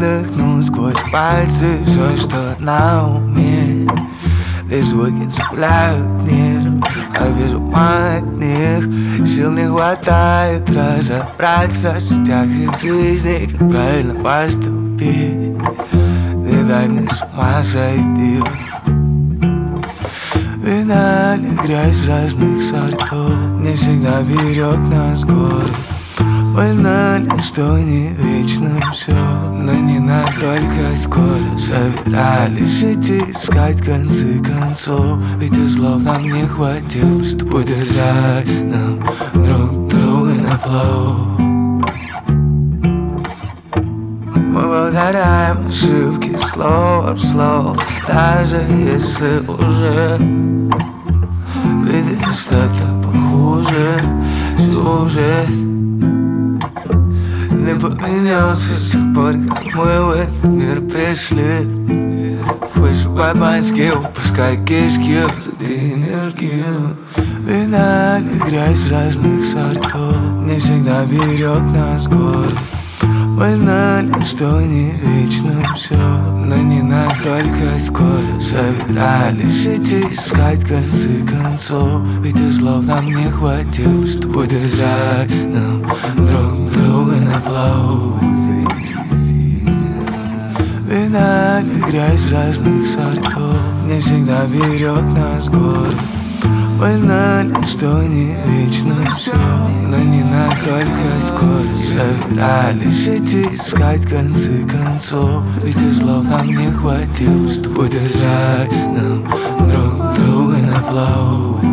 выдохну сквозь пальцы все, что на уме. Лишь звуки цепляют нерв, а без ума от них сил не хватает разобраться в сетях их жизни, как правильно поступить. Не дай мне с ума сойти. Вина не грязь разных сортов не всегда берег нас город. Мы знали, что не вечно все, но не настолько скоро. Собирались идти искать концы концов, ведь узлов нам не хватило, чтобы держать нам друг друга на плаву. Мы повторяем ошибки слово в слово, даже если уже видели что-то похуже. Сюжет не поменялся с тех пор, как мы в этот мир пришли. Выживай башки, упускай кишки, зади энергию. Вина не грязь разных сортов не всегда берег нас город. Мы знали, что не вечно все, но не настолько скоро. Собирались идти искать концы концов, ведь узлов нам не хватило, чтобы держать нам друг друга на плаву. Вина не грязь разных сортов не всегда берег нас город. Мы знали, что не вечно все, но не настолько скоро. Собирались идти искать концы концов, ведь узлов нам не хватило, чтобы держать нам друг друга на плаву.